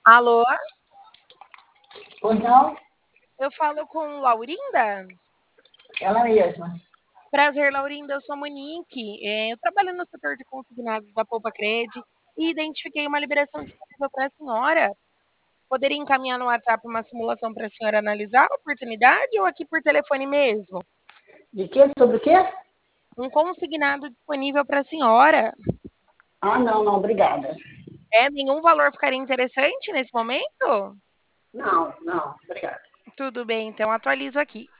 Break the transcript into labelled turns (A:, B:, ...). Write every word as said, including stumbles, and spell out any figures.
A: Alô?
B: Pois não?
A: Eu falo com Laurinda?
B: Ela mesma.
A: Prazer, Laurinda, eu sou Monique. É, eu trabalho no setor de consignados da Poupa Cred e identifiquei uma liberação disponível para a senhora. Poderia encaminhar no WhatsApp uma simulação para a senhora analisar a oportunidade ou aqui por telefone mesmo?
B: De quê? Sobre o quê?
A: Um consignado disponível para a senhora.
B: Ah, não, não, obrigada.
A: É, nenhum valor ficaria interessante nesse momento?
B: Não, não, obrigada.
A: Tudo bem, então atualizo aqui.